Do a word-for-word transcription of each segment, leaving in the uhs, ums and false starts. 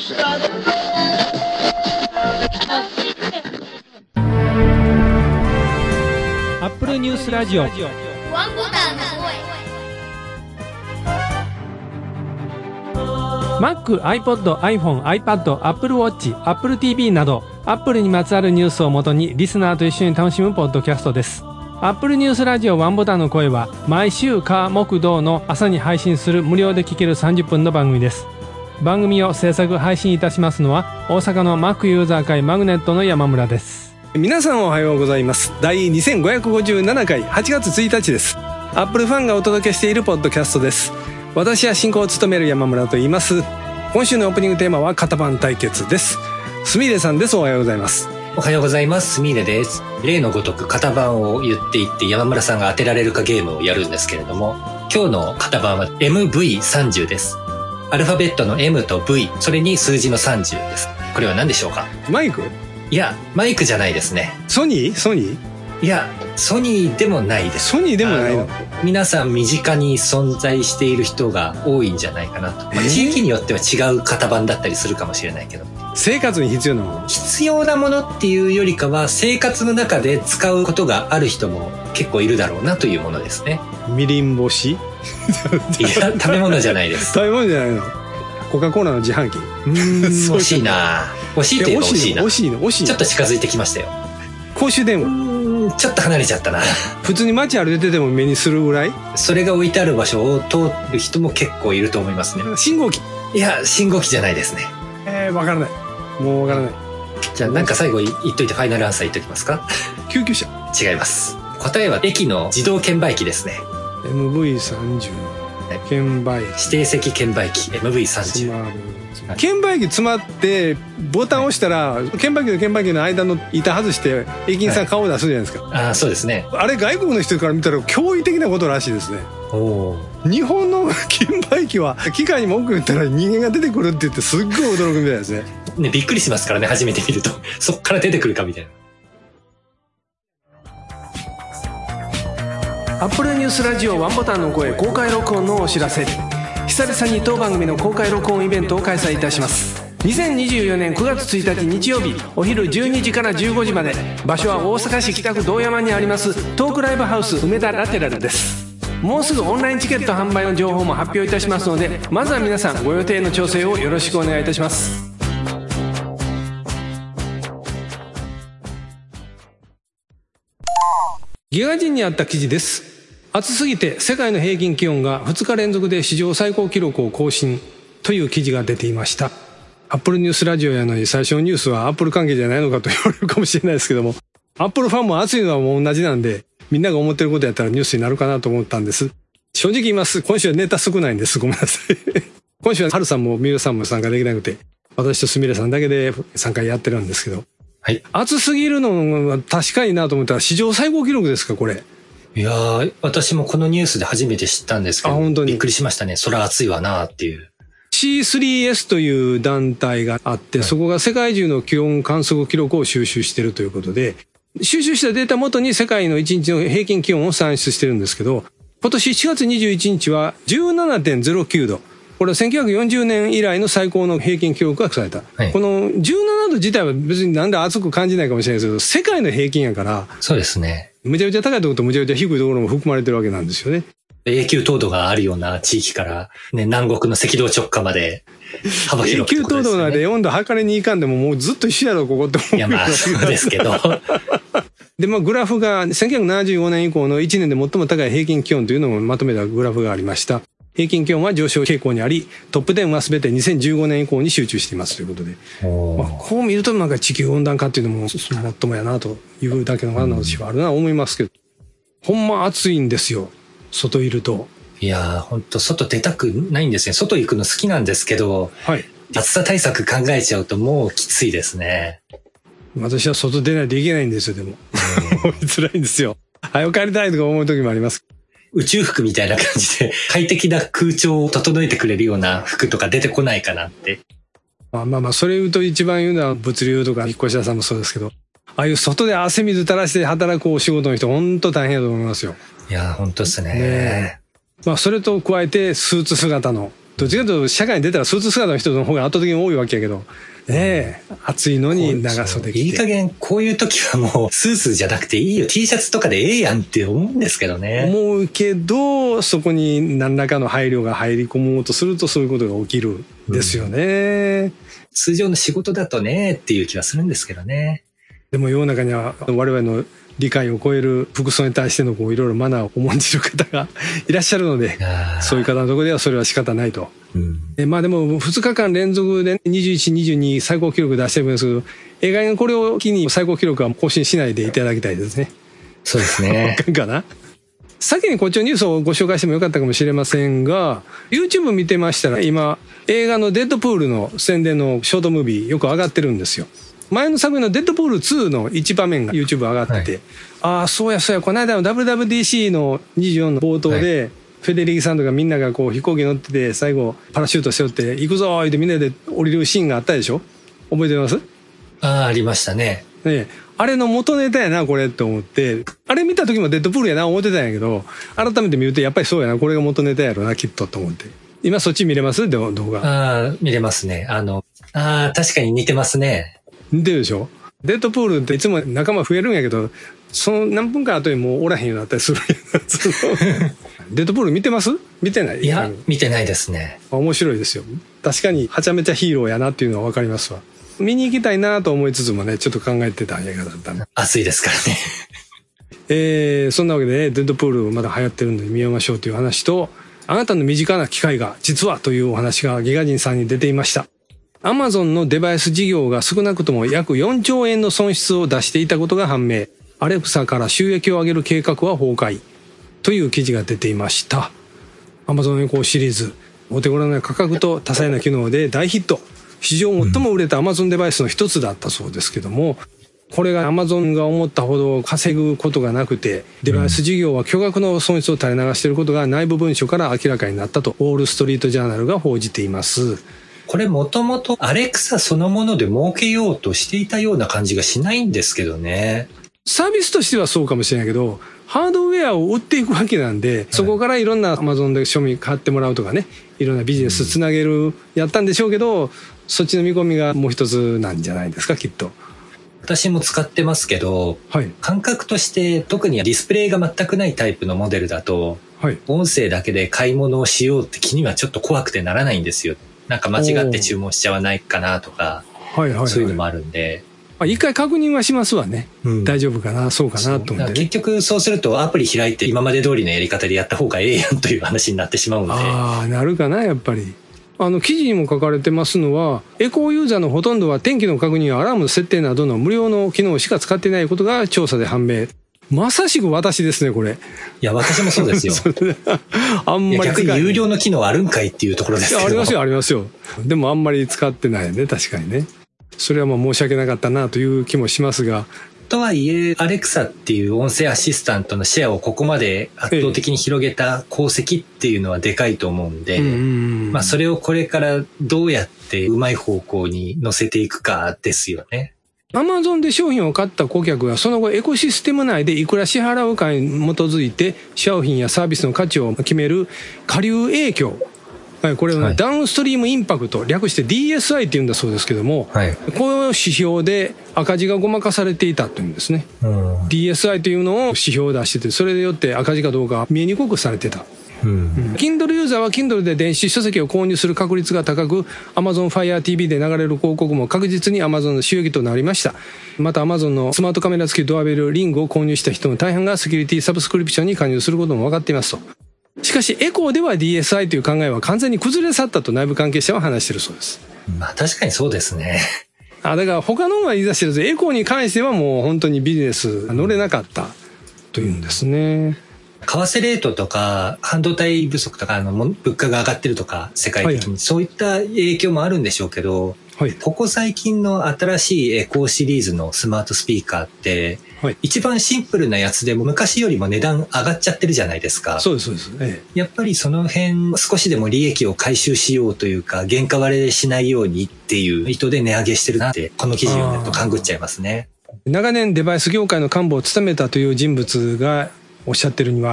アップルニュースラジオワンボタンの声。Mac、iPod、iPhone、iPad、Apple Watch、Apple ティーブイ など Apple にまつわるニュースをもとにリスナーと一緒に楽しむポッドキャストです。Apple ニュースラジオワンボタンの声は毎週火木土の朝に配信する無料で聴けるさんじゅっぷんの番組です。番組を制作配信いたしますのは大阪の Mac ユーザー会マグネットの山村です。 皆さんおはようございます。第にせんごひゃくごじゅうななかいはちがつついたちです。 Apple ファンがお届けしているポッドキャストです。私は進行を務める山村と言います。今週のオープニングテーマは型番対決です。すみれさんです。おはようございます。 おはようございます。すみれです。例のごとく型番を言っていって山村さんが当てられるかゲームをやるんですけれども、今日の型番は エムブイさんじゅう です。アルファベットの M と V、 それに数字のさんじゅうです。これは何でしょうか？ マイク？ いや、マイクじゃないですね。 ソニー？ソニー？ いや、ソニーでもないです。 ソニーでもないの？ 皆さん身近に存在している人が多いんじゃないかなと、まあ、地域によっては違う型番だったりするかもしれないけど、 生活に必要なもの？必要なものっていうよりかは生活の中で使うことがある人も結構いるだろうなというものですね。 みりん干し？いや、食べ物じゃないです。 食べ物じゃないの？コカ・コーラの自販機？ うーん惜しいな。惜しいといえば惜しいな。 惜しいの？惜しいの？ ちょっと近づいてきましたよ。 公衆電話？うーんちょっと離れちゃったな。 普通に街歩いてても目にするぐらい？ それが置いてある場所を通る人も結構いると思いますね。 信号機？ いや、信号機じゃないですね。 えー、わからない。もうわからない。 じゃあなんか最後言っといてファイナルアンサー言っときますか？ 救急車？ 違います。答えは駅の自動券売機ですね。 エムブイさんじゅう 券売機、 指定席券売機 エムブイさんじゅう。 券売機詰まってボタンを押したら、はい、券売機と券売機の間の板外して駅員さん顔を出すじゃないですか、 はい、あ、そうですね。 あれ外国の人から見たら驚異的なことらしいですね。お日本の券売機は機械に文句言ったら人間が出てくるって言ってすっごい驚くみたいですね。 ね、びっくりしますからね、初めて見るとそっから出てくるかみたいな。 アップルニュースラジオワンボタンの声公開録音のお知らせ。久々に当番組の公開録音イベントを開催いたします。にせんにじゅうよねんくがつついたち日曜日お昼じゅうにじからじゅうごじまで、場所は大阪市北区道山にありますトークライブハウス梅田ラテラルです。もうすぐオンラインチケット販売の情報も発表いたしますので、まずは皆さんご予定の調整をよろしくお願いいたします。 ギガ人にあった記事です。暑すぎて世界の平均気温がふつか連続で史上最高記録を更新という記事が出ていました。アップルニュースラジオやのに最初のニュースはアップル関係じゃないのかと言われるかもしれないですけども、アップルファンも暑いのはもう同じなんで、みんなが思ってることやったらニュースになるかなと思ったんです。正直言います。今週はネタ少ないんです。ごめんなさい。今週はハルさんもミュウさんも参加できなくて、私とスミレさんだけで参加やってるんですけど、はい、暑すぎるのは確かになと思ったら史上最高記録ですか、これ。 いやー、私もこのニュースで初めて知ったんですけど、本当にびっくりしましたね。そりゃ暑いわなっていう。 シースリーエス という団体があって、はい、そこが世界中の気温観測記録を収集しているということで、収集したデータ元に世界のいちにちの平均気温を算出してるんですけど、今年しちがつにじゅういちにちは じゅうななてんゼロきゅうど。これはせんきゅうひゃくよんじゅうねん以来の最高の平均記録がされた。はい、このじゅうななど自体は別になんで暑く感じないかもしれないですけど、世界の平均やから。 そうですね。 むちゃくちゃ高いところとむちゃくちゃ低いところも含まれてるわけなんですよね。 永久凍土があるような地域から、ね、南国の赤道直下まで幅広く、ね。 永久凍土なんで温度測りに行かんでももうずっと一緒やろここって思う。 いやまあそうですけど。 でまあグラフがせんきゅうひゃくななじゅうごねん以降のいちねんで最も高い平均気温というのをまとめたグラフがありました。平均気温は上昇傾向にあり、トップじゅうは全てにせんじゅうごねん以降に集中していますということで、まあ、こう見るとなんか地球温暖化っていうのも最もやなというだけの話はあるなと思いますけど、ほんま暑いんですよ、外いると。 いやー、ほんと外出たくないんですね。外行くの好きなんですけど、はい、暑さ対策考えちゃうともうきついですね。 私は外出ないといけないんですよ、でも。辛いんですよ。早く帰りたいとか思う時もあります。 宇宙服みたいな感じで快適な空調を整えてくれるような服とか出てこないかなって。 まあまあまあ、それ言うと一番言うのは物流とか引っ越し屋さんもそうですけど、ああいう外で汗水垂らして働くお仕事の人本当大変だと思いますよ。 いや本当ですね。 ね、まあそれと加えてスーツ姿のどっちかというと社会に出たらスーツ姿の人の方が圧倒的に多いわけやけど、ねえ、暑いのに長袖着て。 いい加減こういう時はもうスーツじゃなくていいよ、 T シャツとかでええやんって思うんですけどね。 思うけど、そこに何らかの配慮が入り込もうとするとそういうことが起きるんですよね、うん、 通常の仕事だとねっていう気はするんですけどね。 でも世の中には我々の理解を超える服装に対してのこういろいろマナーを重んじる方がいらっしゃるので、そういう方のところではそれは仕方ないと、うん、えまあでもふつかかん連続でにじゅういち、にじゅうに最高記録出してるんですけど、映画にこれを機に最高記録は更新しないでいただきたいですね。 そうですね。 わかんかな。先にこっちのニュースをご紹介してもよかったかもしれませんが、 YouTube 見てましたら今映画のデッドプールの宣伝のショートムービーよく上がってるんですよ。前の作品のデッドプールツーの一場面が YouTube 上がってて、はい、ああそうやそうや、この間の ダブリューダブリューディーシー のにじゅうよんの冒頭で、はい、フェデリキさんとかみんながこう飛行機乗ってて最後パラシュート背負って行くぞーってみんなで降りるシーンがあったでしょ。覚えてます？ ああ、ありましたね。 ね、あれの元ネタやなこれって思って、あれ見た時もデッドプールやな思ってたんやけど、改めて見るとやっぱりそうやな、これが元ネタやろなきっとと思って。今そっち見れます？動画。 ああ、見れますね。あのああ確かに似てますね。 似てるでしょ。デッドプールっていつも仲間増えるんやけど、その何分か後にもうおらへんようになったりするんやデッドプール見てます？見てない？ いや見てないですね。 面白いですよ。確かにはちゃめちゃヒーローやなっていうのは分かりますわ。見に行きたいなと思いつつもね、ちょっと考えてた映画だったね。 暑いですからねえー、そんなわけで、ね、デッドプールまだ流行ってるので見ましょうという話と、あなたの身近な機械が実はというお話がギガ人さんに出ていました。アマゾンのデバイス事業が少なくとも約よんちょうえんの損失を出していたことが判明。アレクサから収益を上げる計画は崩壊。という記事が出ていました。アマゾンエコーシリーズ、お手頃な価格と多彩な機能で大ヒット。史上最も売れたアマゾンデバイスの一つだったそうですけども、これがアマゾンが思ったほど稼ぐことがなくて、デバイス事業は巨額の損失を垂れ流していることが内部文書から明らかになったと、ウォールストリートジャーナルが報じています。 これもともとアレクサそのもので儲けようとしていたような感じがしないんですけどね。 サービスとしてはそうかもしれないけど、ハードウェアを売っていくわけなんで、そこからいろんな Amazon で商品買ってもらうとかね、いろんなビジネスつなげるやったんでしょうけど、そっちの見込みがもう一つなんじゃないですか、きっと。 私も使ってますけど、はい、感覚として特にディスプレイが全くないタイプのモデルだと、はい、音声だけで買い物をしようって気にはちょっと怖くてならないんですよ。なんか間違って注文しちゃわないかなとか、はいはいはい、そういうのもあるんで。 一回確認はしますわね、うん、大丈夫かな、そうかなと思って、ね、 結局そうするとアプリ開いて今まで通りのやり方でやった方がええやんという話になってしまうんで。 ああ、なるかな、やっぱり。あの記事にも書かれてますのは、エコーユーザーのほとんどは天気の確認やアラームの設定などの無料の機能しか使っていないことが調査で判明。まさしく私ですね、これ。 いや、私もそうですよ。あんまり逆に有料の機能あるんかいっていうところですけど。 ありますよ、ありますよ。でもあんまり使ってないね、確かにね。それはまあ申し訳なかったなという気もしますが。 とはいえ、アレクサっていう音声アシスタントのシェアをここまで圧倒的に広げた功績っていうのはでかいと思うんで、ええ、まあそれをこれからどうやってうまい方向に乗せていくかですよね。 アマゾンで商品を買った顧客がその後エコシステム内でいくら支払うかに基づいて商品やサービスの価値を決める下流影響。これは、ね、はい、ダウンストリームインパクト、略して ディーエスアイ って言うんだそうですけども、はい、この指標で赤字がごまかされていたというんですね。うん、ディーエスアイ というのを指標を出してて、それによって赤字かどうか見えにくくされてた。うんうん、Kindle ユーザーは Kindle で電子書籍を購入する確率が高く、 Amazon Fire ティーブイ で流れる広告も確実に Amazon の収益となりました。また Amazon のスマートカメラ付きドアベルリングを購入した人の大半がセキュリティサブスクリプションに加入することも分かっていますと。しかしエコーでは ディーエスアイ という考えは完全に崩れ去ったと内部関係者は話しているそうです。 まあ確かにそうですね。 あ、だから他のが言い出してるんです。エコーに関してはもう本当にビジネス乗れなかったというんですね。 為替レートとか半導体不足とかあの物価が上がってるとか世界的に、はいはい、そういった影響もあるんでしょうけど、はい、ここ最近の新しいエコーシリーズのスマートスピーカーって、はい、一番シンプルなやつでも昔よりも値段上がっちゃってるじゃないですか。 そうですそうです、ええ、 やっぱりその辺少しでも利益を回収しようというか原価割れしないようにっていう意図で値上げしてるなってこの記事を読むと勘ぐっちゃいますね。長年デバイス業界の幹部を務めたという人物がおっしゃってるには、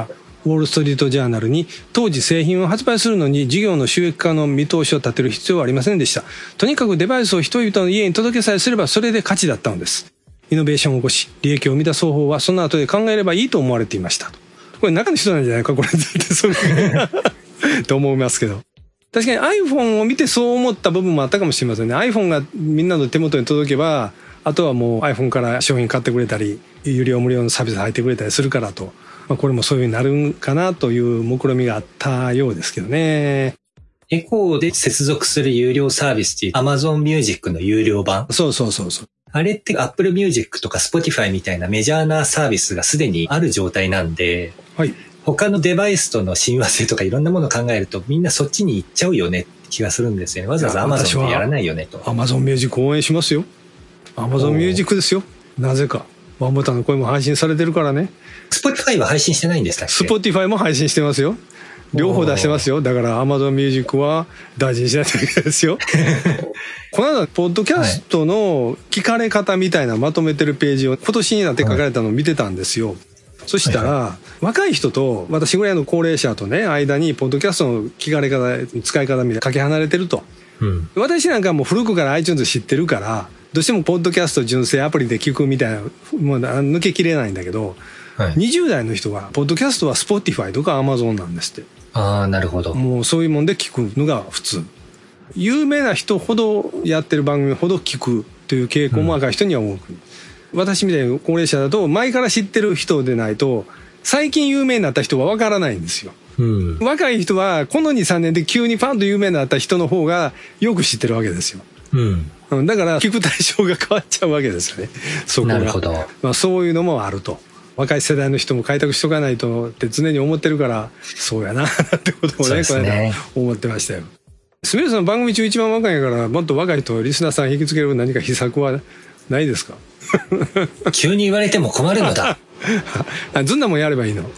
ウォールストリートジャーナルに、当時製品を発売するのに事業の収益化の見通しを立てる必要はありませんでした。とにかくデバイスを人々の家に届けさえすればそれで価値だったのです。イノベーションを起こし利益を生み出す方法はその後で考えればいいと思われていました。これ中の人なんじゃないかこれそれと思いますけど、確かに iPhone を見てそう思った部分もあったかもしれませんね。 iPhone がみんなの手元に届けば、あとはもう iPhone から商品買ってくれたり有料無料のサービス入ってくれたりするからと、まあ、これもそういう風になるかなという目論みがあったようですけどね。 エコーで接続する有料サービスっていう Amazon Music の有料版。 そうそうそうそう。 あれって Apple Music とか Spotify みたいなメジャーなサービスがすでにある状態なんで、はい、他のデバイスとの親和性とかいろんなものを考えるとみんなそっちに行っちゃうよねって気がするんですよね。わざわざ Amazon でやらないよねと。 Amazon Music 応援しますよ。Amazon Music ですよ。なぜか。ワンボタンの声も配信されてるからね。 Spotify は配信してないんでしたっけ？ Spotify も配信してますよ。両方出してますよ。だから Amazon Music は大事にしないといけないですよ。この間ポッドキャストの聞かれ方みたいなまとめてるページを今年になって書かれたのを見てたんですよ。そしたら、はいはい、若い人と私ぐらいの高齢者とね間にポッドキャストの聞かれ方使い方みたいなかけ離れてると、うん、私なんかもう古くから iTunes 知ってるからどうしてもポッドキャスト純正アプリで聞くみたいなもう抜けきれないんだけど、はい、にじゅう代の人はポッドキャストは Spotify とか Amazon なんですって。ああ、なるほど。 もうそういうもんで聞くのが普通。有名な人ほどやってる番組ほど聞くという傾向も若い人には多く、うん、私みたいな高齢者だと前から知ってる人でないと最近有名になった人は分からないんですよ、うん、若い人はこの にさんねんで急にパンと有名になった人の方がよく知ってるわけですよ、うん、だから聞く対象が変わっちゃうわけですよね。そこがなるほど、まあ、そういうのもあると。若い世代の人も開拓しとかないとって常に思ってるからそうやなってことをね、この間思ってましたよ。すみれさん番組中一番若いからもっと若い人リスナーさん引きつける何か秘策はないですか？ 急に言われても困るのだ。 ずんなもんやればいいの。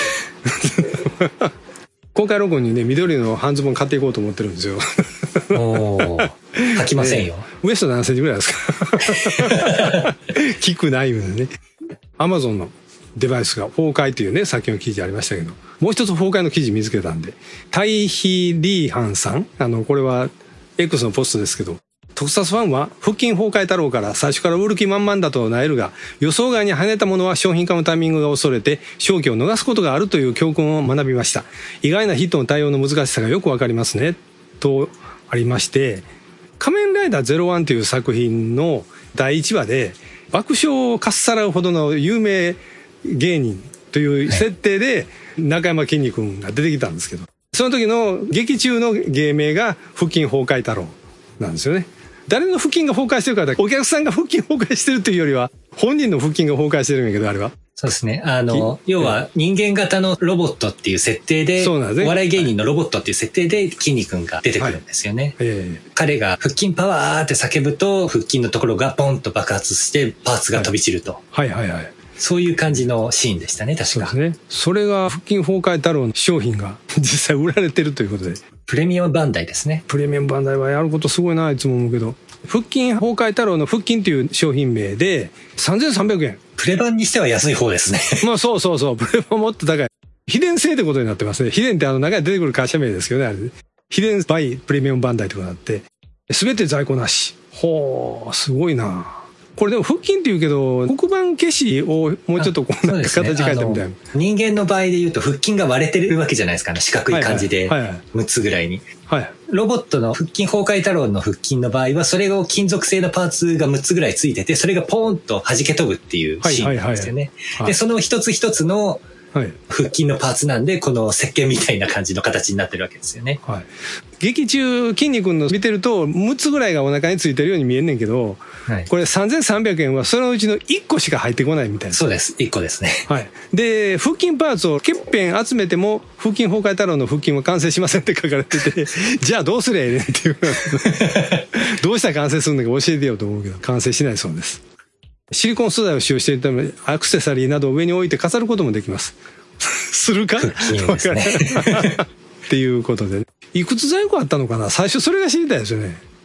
公開録音にね緑の半ズボン買っていこうと思ってるんですよ。 おー、履きませんよ、 ウエスト何センチぐらいですか？聞くないよね。アマゾンのデバイスが崩壊というねさっきの記事ありましたけど、もう一つ崩壊の記事見つけたんで、タイヒリーハンさん、あのこれは X のポストですけど、特撮ファンは腹筋崩壊太郎から最初から売る気満々だとなえるが、予想外に跳ねたものは商品化のタイミングが恐れて商機を逃すことがあるという教訓を学びました。意外なヒットの対応の難しさがよくわかりますねとありまして、仮面ライダーゼロワンという作品のだいいちわで爆笑をかっさらうほどの有名芸人という設定で中山きんに君が出てきたんですけど、その時の劇中の芸名が腹筋崩壊太郎なんですよね。誰の腹筋が崩壊してるかってお客さんが腹筋崩壊してるというよりは本人の腹筋が崩壊してるんやけど、あれはそうですね。あの、要は人間型のロボットっていう設定で、そうなんですね、お笑い芸人のロボットっていう設定できんに君が出てくるんですよね。はい、えー、彼が腹筋パワーって叫ぶと腹筋のところがポンと爆発してパーツが飛び散ると。はい、はい、はいはい。そういう感じのシーンでしたね、確か。 そうですね。それが腹筋崩壊太郎の商品が実際売られてるということで。 プレミアムバンダイですね。 プレミアムバンダイはやることすごいな、いつも思うけど。腹筋崩壊太郎の腹筋という商品名でさんぜんさんびゃくえん。 プレ版にしては安い方ですね。 まあそうそうそう。プレ版もっと高い。秘伝製ってことになってますね。秘伝ってあの中に出てくる会社名ですけどね、あれ。秘伝バイプレミアムバンダイってことになって。すべて在庫なし。ほー、すごいな。これでも腹筋って言うけど黒板消しをもうちょっとこんな形変えたみたいな、ね、 人間の場合で言うと腹筋が割れてるわけじゃないですか、ね、四角い感じでむっつぐらいに、はいはい、ロボットの腹筋崩壊太郎の腹筋の場合はそれを金属製のパーツがむっつぐらいついてて、それがポーンと弾け飛ぶっていうシーンなんですよね。でその一つ一つの腹筋のパーツなんでこの石鹸みたいな感じの形になってるわけですよね、はい、 劇中筋肉の見てるとむっつぐらいがお腹についてるように見えんねんけど、はい、これさんぜんさんびゃくえんはそのうちのいっこしか入ってこないみたいな。 そうです、いっこですね、 はい、で腹筋パーツをけっぺん集めても腹筋崩壊太郎の腹筋は完成しませんって書かれててじゃあどうすりゃええねんっていうどうしたら完成するのか教えてよと思うけど完成しないそうです。シリコン素材を使用しているためアクセサリーなどを上に置いて飾ることもできます。するかですねっていうことで、いくつ在庫あったのかな、最初それが知りたいですよね。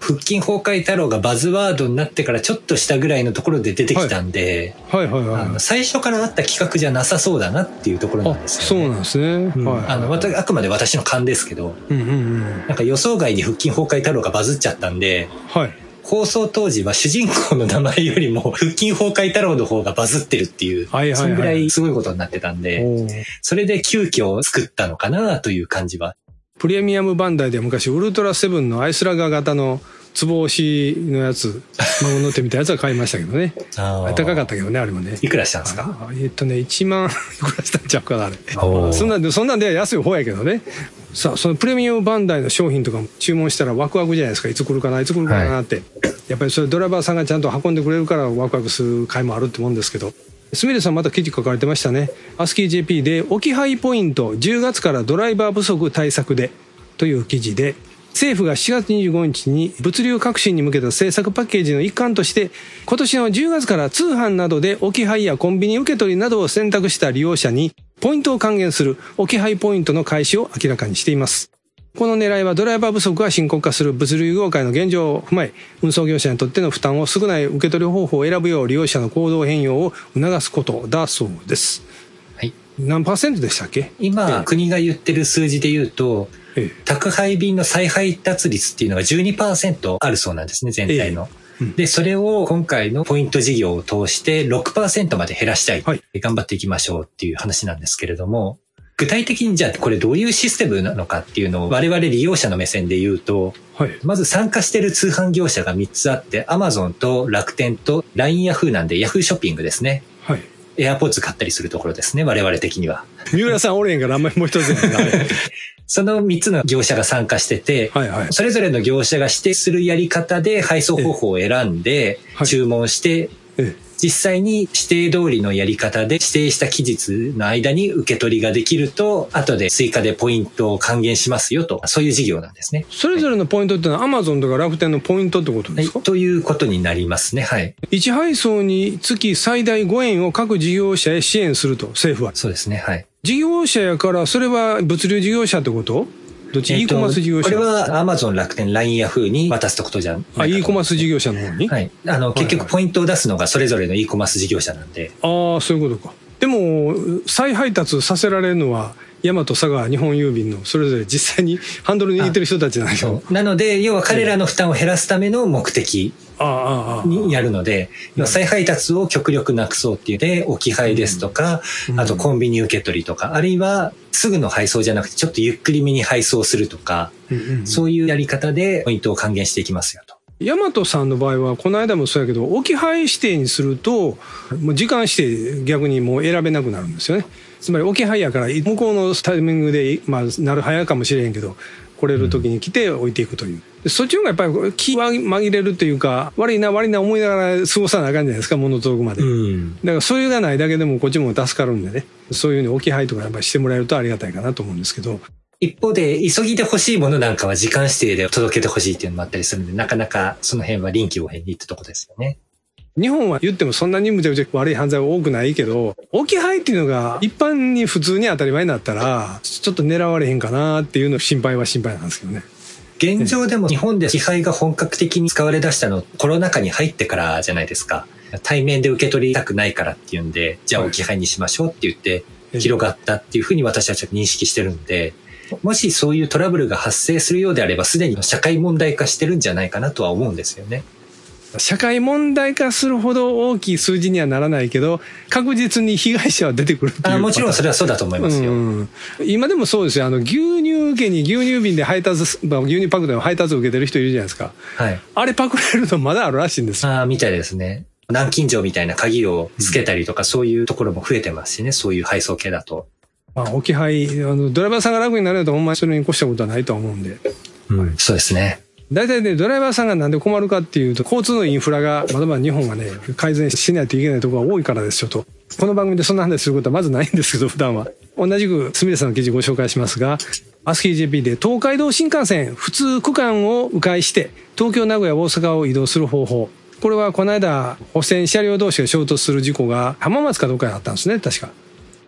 腹筋崩壊太郎がバズワードになってからちょっとしたぐらいのところで出てきたんで、 はい、はいはいはい、 あの最初からあった企画じゃなさそうだなっていうところなんですよね。 そうなんですね、うん、はいはいはい、 あのあくまで私の勘ですけど、うんうんうん、なんか予想外に腹筋崩壊太郎がバズっちゃったんで、はい、放送当時は主人公の名前よりも腹筋崩壊太郎の方がバズってるっていう、はいはいはい、そんぐらいすごいことになってたんで、それで急遽作ったのかなという感じは。 プレミアムバンダイで昔ウルトラセブンのアイスラガー型のつぼ押しのやつ、孫乗ってみたやつは買いましたけどね。あ高かったけどね、あれもね。 いくらしたんですか？ えっとね、いちまんいくらしたんちゃうかな、あれ。そんなんで、そんなんでは安い方やけどね。さあ、そのプレミアムバンダイの商品とかも注文したらワクワクじゃないですか。いつ来るかな、いつ来るかなって。はい、やっぱりそれドライバーさんがちゃんと運んでくれるからワクワクする回もあるってもんですけど。すみれさんまた記事書かれてましたね。アスキー ジェーピー で置き配ポイントじゅうがつからドライバー不足対策でという記事で、政府がしちがつにじゅうごにちに物流革新に向けた政策パッケージの一環として、今年のじゅうがつから通販などで置き配やコンビニ受け取りなどを選択した利用者にポイントを還元する置き配ポイントの開始を明らかにしています。この狙いはドライバー不足が深刻化する物流業界の現状を踏まえ、運送業者にとっての負担を少ない受け取り方法を選ぶよう利用者の行動変容を促すことだそうです。はい。何パーセントでしたっけ？ 今、ええ、国が言ってる数字で言うと、ええ、宅配便の再配達率っていうのが じゅうにパーセント あるそうなんですね、全体の。ええ、うん、で、それを今回のポイント事業を通して ろくパーセント まで減らしたい。はい、頑張っていきましょうっていう話なんですけれども、具体的にじゃあこれどういうシステムなのかっていうのを我々利用者の目線で言うと、はい、まず参加してる通販業者がみっつあって、Amazon と楽天と ライン ヤフーなんで Yahoo ショッピングですね。はい。エアポッツ買ったりするところですね、我々的には。 三浦さんおれへんからあんまりもう一つやな。 そのみっつの業者が参加してて、はいはい、それぞれの業者が指定するやり方で配送方法を選んで注文して、ええ実際に指定通りのやり方で指定した期日の間に受け取りができると、後で追加でポイントを還元しますよと、そういう事業なんですね。 それぞれのポイントってのは Amazon とか楽天のポイントってことですか？ はい、ということになりますね。はい。 いち配送につき最大ごえんを各事業者へ支援すると、政府は。 そうですね。はい。 事業者やから、それは物流事業者ってこと？どっち、えー、e コマース事業者？ これは Amazon、楽天、ライン、ヤフーに渡すってことじゃないかと。 あ、e コマース事業者の方に？ はい。あの、結局ポイントを出すのがそれぞれの e コマース事業者なんで。 ああ、そういうことか。でも、再配達させられるのは、大和、佐川、日本郵便のそれぞれ実際にハンドル握ってる人たちなんですよ。 なので、要は彼らの負担を減らすための目的にやるので、再配達を極力なくそうっていうで、置き配ですとか、あとコンビニ受け取りとか、あるいはすぐの配送じゃなくてちょっとゆっくりめに配送するとか、そういうやり方でポイントを還元していきますよと。 大和さんの場合はこの間もそうやけど、置き配指定にするともう時間指定逆にもう選べなくなるんですよね。つまり置き配やから向こうのタイミングで、まあ、なる早かもしれへんけど来れる時に来て置いていくという、うん、そっちの方がやっぱり気は紛れるというか、悪いな悪いな思いながら過ごさなあかんじゃないですか、物届くまで、うん、だからそれがないだけでもこっちも助かるんでね、そういうふうに置き配とかやっぱりしてもらえるとありがたいかなと思うんですけど、 一方で急ぎで欲しいものなんかは時間指定で届けて欲しいっていうのもあったりするんで、なかなかその辺は臨機応変にってとこですよね。 日本は言ってもそんなにむちゃくちゃ悪い犯罪は多くないけど、置き配っていうのが一般に普通に当たり前になったらちょっと狙われへんかなっていうの心配は心配なんですけどね。 現状でも日本で置き配が本格的に使われ出したのコロナ禍に入ってからじゃないですか。対面で受け取りたくないからっていうんで、じゃあ置き配にしましょうって言って広がったっていうふうに私たちは認識してるんで、もしそういうトラブルが発生するようであればすでに社会問題化してるんじゃないかなとは思うんですよね。 社会問題化するほど大きい数字にはならないけど、確実に被害者は出てくるっていう。 あ、もちろんそれはそうだと思いますよ。うん、 今でもそうですよ。あの牛乳受けに牛乳瓶で配達、牛乳パックで配達を受けてる人いるじゃないですか。はい。あれパクれるのまだあるらしいんです。 ああ、みたいですね。南京錠みたいな鍵をつけたりとか、うん、そういうところも増えてますしね。そういう配送系だと。 まあ、置き配、あのドライバーさんが楽になるとほんまにそれに越したことはないとは思うんで。 うん、そうですね。 大体ね、ドライバーさんがなんで困るかっていうと、交通のインフラがまだまだ日本はね、改善しないといけないところが多いからですよと。この番組でそんな話することはまずないんですけど、普段は。同じく、すみれさんの記事ご紹介しますが、アスキー ジェーピー で東海道新幹線普通区間を迂回して、東京、名古屋、大阪を移動する方法。これはこの間、保線車両同士が衝突する事故が浜松かどうかにあったんですね、確か。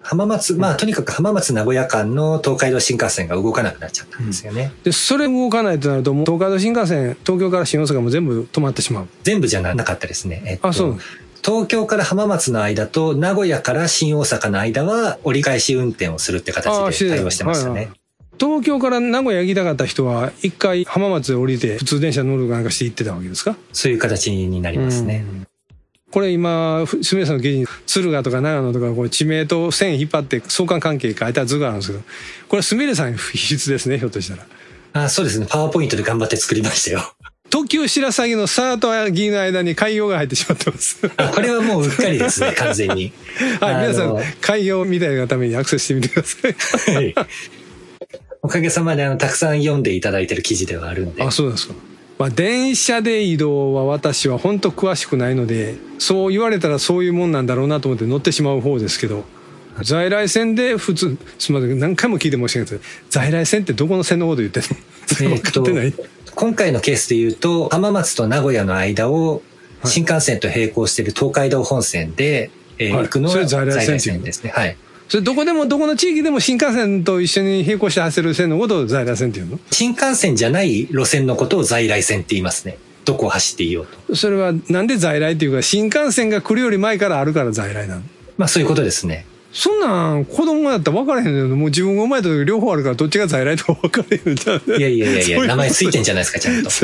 浜松、まあとにかく浜松名古屋間の東海道新幹線が動かなくなっちゃったんですよね。 うん、でそれ動かないとなると、もう東海道新幹線、東京から新大阪も全部止まってしまう。 全部じゃなかったですね。えっと、 あ、そう。 東京から浜松の間と名古屋から新大阪の間は折り返し運転をするって形で対応してましたね。はいはい、 東京から名古屋行きたかった人は一回浜松で降りて普通電車乗るかなんかして行ってたわけですか？ そういう形になりますね。うん、 これ今、すみれさんの記事に敦賀とか長野とかこう地名と線引っ張って相関関係書いた図があるんですけど、これすみれさん必須ですね、ひょっとしたら。 あ、そうですね。パワーポイントで頑張って作りましたよ。 特急白鷺のサーとギの間に開業が入ってしまってます。 あ、これはもううっかりですね、完全に。 はい、皆さん、開業みたいなためにアクセスしてみてください。はい。 おかげさまであの、たくさん読んでいただいてる記事ではあるんで。 あ、そうですか。まあ、電車で移動は私は本当詳しくないので、そう言われたらそういうもんなんだろうなと思って乗ってしまう方ですけど、在来線で普通、すみません、何回も聞いて申し訳ないですけど、在来線ってどこの線のこと言ってるの？分かってない。 今回のケースで言うと、浜松と名古屋の間を新幹線と並行している東海道本線で、はい、えー、行くのが在来線ですね。はい。 それどこでもどこの地域でも新幹線と一緒に並行して走る線のことを在来線っていうの？ 新幹線じゃない路線のことを在来線って言いますね。どこを走っていようと。 それはなんで在来っていうか、新幹線が来るより前からあるから在来なの？ まあそういうことですね。 そんなん子供だったら分からへんけど、もう自分が生まれた時両方あるからどっちが在来とか分からへんのじゃん。 いやいやいやいや、名前ついてんじゃないですか、ちゃんと。 そう、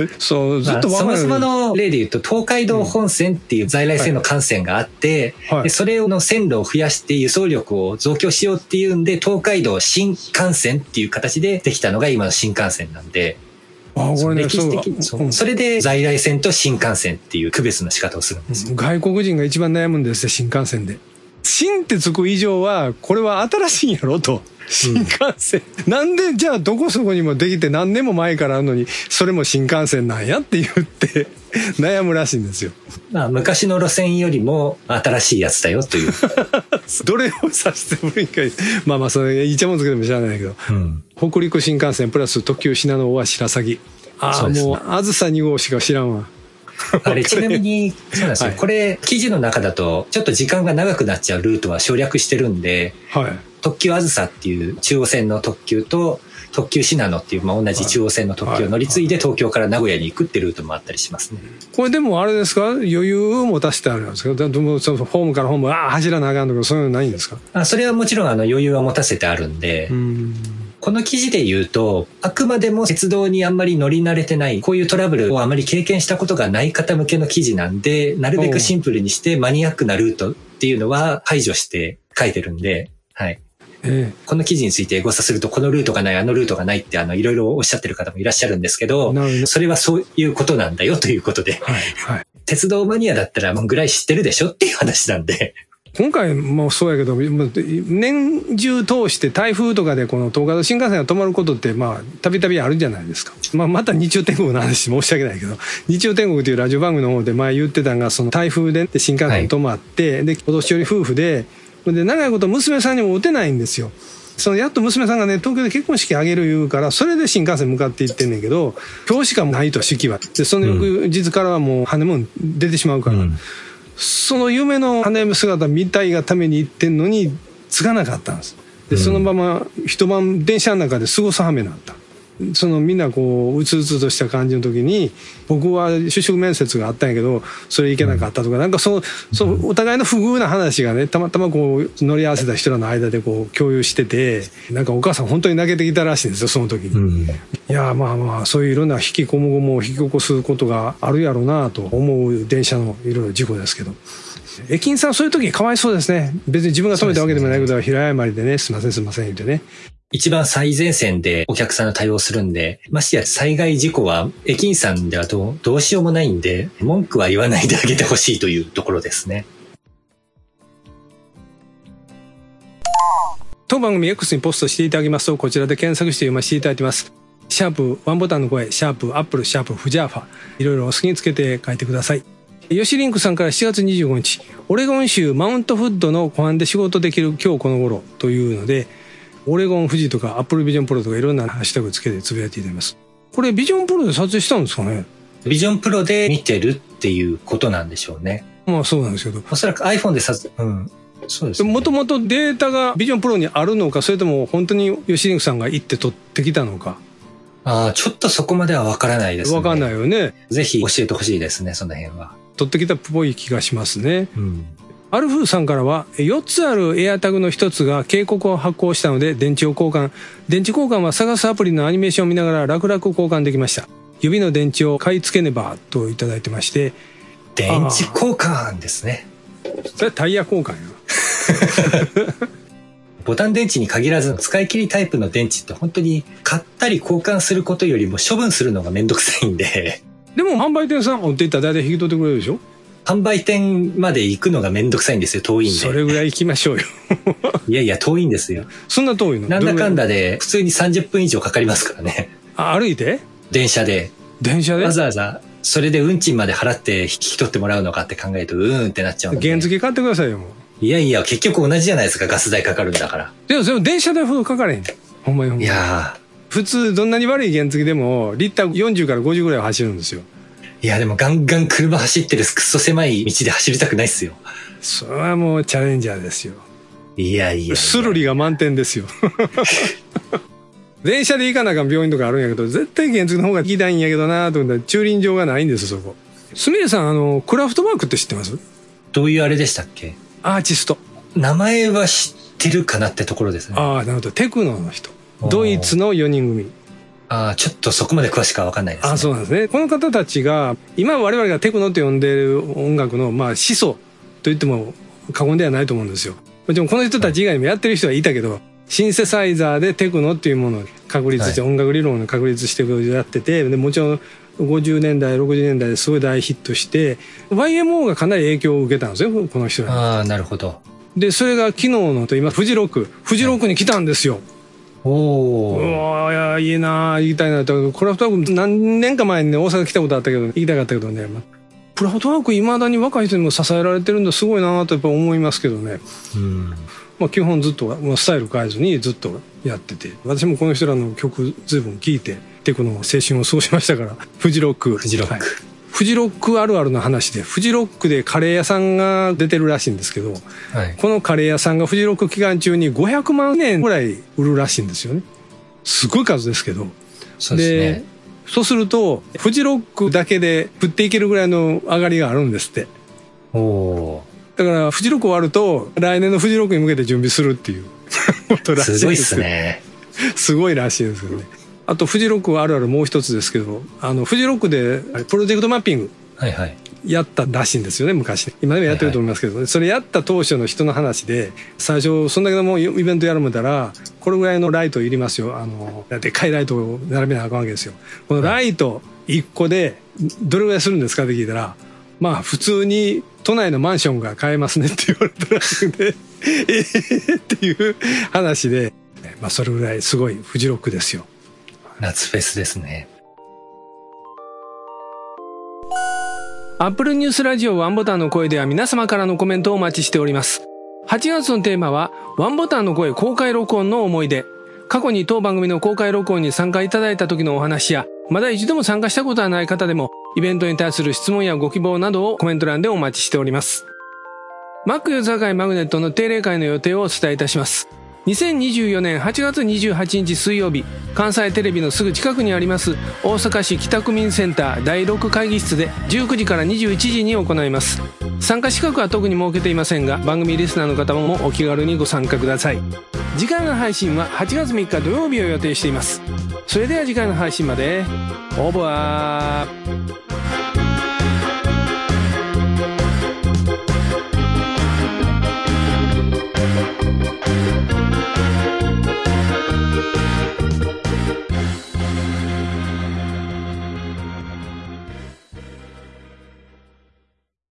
ずっと分からへん。 まあ、そもそもの例で言うと、東海道本線っていう在来線の幹線があって、はいはい、でそれの線路を増やして輸送力を増強しようっていうんで、東海道新幹線っていう形でできたのが今の新幹線なんで、 あ、これね、 歴史的にそ、うん、それで在来線と新幹線っていう区別の仕方をするんですよ。 外国人が一番悩むんですよ、新幹線で。新ってつく以上はこれは新しいんやろと、新幹線、うん、なんでじゃあどこそこにもできて何年も前からあるのにそれも新幹線なんやって言って悩むらしいんですよ。 まあ昔の路線よりも新しいやつだよというどれを指してもいいか、まあまあそれいちゃもんつけても知らないけど、うん、北陸新幹線プラス特急信濃大橋白鷺、ああ、ね、もうあずさに号しか知らんわ。 あれ、ちなみに、そうなんですよ。はい、これ、記事の中だと、ちょっと時間が長くなっちゃうルートは省略してるんで、はい、特急あずさっていう中央線の特急と、特急信濃っていう、まあ、同じ中央線の特急を乗り継いで東京から名古屋に行くっていうルートもあったりしますね。 これでもあれですか、余裕を持たせてあるんですか？でもそのホームからホーム、ああ、走らなあかんとか、そういうのないんですか？ あ、それはもちろんあの余裕は持たせてあるんで、うん、この記事で言うと、あくまでも鉄道にあんまり乗り慣れてない、こういうトラブルをあまり経験したことがない方向けの記事なんで、なるべくシンプルにしてマニアックなルートっていうのは排除して書いてるんで、はい。ええ、この記事についてエゴサすると、このルートがない、あのルートがないってあの、いろいろおっしゃってる方もいらっしゃるんですけど、それはそういうことなんだよということで、はいはい、鉄道マニアだったらもうぐらい知ってるでしょっていう話なんで。 今回もそうやけど、年中通して台風とかでこの東海道新幹線が止まることってまあたびたびあるんじゃないですか。まあまた日曜天国の話申し訳ないけど、日曜天国というラジオ番組の方で前言ってたのが、その台風で新幹線止まって、はい、でお年寄り夫婦でで長いこと娘さんにも会てないんですよ。そのやっと娘さんがね、東京で結婚式あげる言うから、それで新幹線向かって行ってんねんけど、今日しかないと式は。でその翌日からはもうハネムーン出てしまうから、うん、その夢の花嫁姿見たいがために行ってんのに継がなかったんです。でそのまま一晩電車の中で過ごす羽目になった。そのみんなこううつうつとした感じの時に、僕は就職面接があったんやけどそれ行けなかったとか、なんかそうそうお互いの不遇な話がね、たまたまこう乗り合わせた人らの間でこう共有してて、なんかお母さん本当に泣けてきたらしいんですよ、その時に、うん、いやまあまあそういういろんな引きこもごもを引き起こすことがあるやろうなと思う電車のいろいろ事故ですけど、駅員さんそういう時かわいそうですね。別に自分が止めたわけでもないけど、平謝りでね、すいませんすいません言ってね、 一番最前線でお客さんの対応するんで、ましてや災害事故は駅員さんではどう、どうしようもないんで、文句は言わないであげてほしいというところですね。 当番組 X にポストしていただきますと、こちらで検索して読ませていただいてます。シャープワンボタンの声、シャープアップル、シャープフジャーファ、いろいろお好きにつけて書いてください。ヨシリンクさんからしちがつにじゅうごにち、オレゴン州マウントフッドの湖畔で仕事できる今日この頃というので、オレゴン富士とかアップルビジョンプロとかいろんなハッシュタグつけてつぶやいていただきます。これビジョンプロで撮影したんですかね？ ビジョンプロで見てるっていうことなんでしょうね。 まあそうなんですけど、 おそらく iPhone で撮影、うん、 そうですね。 もともとデータがビジョンプロにあるのか、それとも本当に吉肉さんが行って取ってきたのか。 ああ、ちょっとそこまでは分からないですね。 分かんないよね。 ぜひ教えてほしいですね、その辺は。 取ってきたっぽい気がしますね。 うん。 アルフーさんからは、よっつあるエアタグのひとつが警告を発行したので電池を交換。電池交換は探すアプリのアニメーションを見ながら楽々交換できました。指の電池を買い付けねばといただいてまして。 電池交換ですね。 それはタイヤ交換よ。 ボタン電池に限らず使い切りタイプの電池って本当に買ったり交換することよりも処分するのがめんどくさいんで。でも販売店さん持っていったら大体引き取ってくれるでしょ。 販売店まで行くのがめんどくさいんですよ、遠いんで。 それぐらい行きましょうよ。 いやいや、遠いんですよ。 そんな遠いの？ なんだかんだで普通にさんじゅっぷん以上かかりますからね。 あ、歩いて？ 電車で。 電車で？ わざわざ、それで運賃まで払って引き取ってもらうのかって考えると、うーんってなっちゃうんで。 原付買ってくださいよ、もう。 いやいや、結局同じじゃないですか、ガス代かかるんだから。 でも、でも電車代ほどかかれへん。ほんまにほんまに。 いやー。普通、どんなに悪い原付でも、リッターよんじゅうからごじゅうぐらいは走るんですよ。 いや、でもガンガン車走ってるくっそ狭い道で走りたくないっすよ。 それはもうチャレンジャーですよ。 いやいやいや。 スルリが満点ですよ。電車で行かなあかん病院とかあるんやけど、絶対原付の方が行きたいんやけどなと思ったら駐輪場がないんです、そこ。すみれさん、あの、クラフトワークって知ってます？ どういうあれでしたっけ？ アーティスト。 名前は知ってるかなってところですね。 ああ、なるほど。テクノの人。ドイツのよにん組。 ああ、ちょっとそこまで詳しくは分かんないですね。 あ、そうなんですね。この方たちが、今我々がテクノって呼んでいる音楽の、まあ、始祖と言っても過言ではないと思うんですよ。もちろんこの人たち以外にもやってる人はいたけど、シンセサイザーでテクノっていうものを確立して、はい、音楽理論を確立してやってて、でもちろんごじゅうねんだい、ろくじゅうねんだいですごい大ヒットして、ワイエムオー がかなり影響を受けたんですよ、この人らに。 ああ、なるほど。 で、それが昨日のと今、フジロック。フジロックに来たんですよ。はい、 おー。 うわー、いや、いいなー、行きたいなと。クラフトワーク何年か前にね、大阪来たことあったけど、行きたかったけどね、ま、クラフトワーク未だに若い人にも支えられてるんだ、すごいなーとやっぱ思いますけどね。うん。まあ基本ずっと、まあ、スタイル変えずにずっとやってて、私もこの人らの曲随分聴いて、テクノの青春を過ごしましたから、フジロック。 フジロック。はい、 フジロックあるあるの話で、フジロックでカレー屋さんが出てるらしいんですけど、はい、このカレー屋さんがフジロック期間中にごひゃくまんえんぐらい売るらしいんですよね。すごい数ですけど。 そうですね。 で、そうすると、フジロックだけで食っていけるぐらいの上がりがあるんですって。 おー。 だから、フジロック終わると、来年のフジロックに向けて準備するっていうことらしいです。 すごいっすね。 すごいらしいですよね。あと、フジロックあるあるもう一つですけど、あの、フジロックでプロジェクトマッピングやったらしいんですよね、昔。今でもやってると思いますけど、はいはい、それやった当初の人の話で、最初、そんだけのもうイベントやるもんだら、これぐらいのライトいりますよ。あの、でっかいライトを並べなあかんわけですよ。このライトいっこで、どれぐらいするんですかって聞いたら、まあ、普通に都内のマンションが買えますねって言われたらしくて、えーっていう話で、まあ、それぐらいすごいフジロックですよ。 夏フェスですね。 アップルニュースラジオワンボタンの声では皆様からのコメントをお待ちしております。はちがつのテーマはワンボタンの声公開録音の思い出。過去に当番組の公開録音に参加いただいた時のお話や、まだ一度も参加したことはない方でも、イベントに対する質問やご希望などをコメント欄でお待ちしております。Mac ユーザー会マグネットの定例会の予定をお伝えいたします。にせんにじゅうよねんはちがつにじゅうはちにち水曜日、関西テレビのすぐ近くにあります大阪市北区民センターだいろく会議室でじゅうくじからにじゅういちじに行います。参加資格は特に設けていませんが、番組リスナーの方もお気軽にご参加ください。次回の配信ははちがつみっか土曜日を予定しています。それでは次回の配信まで、オーバー。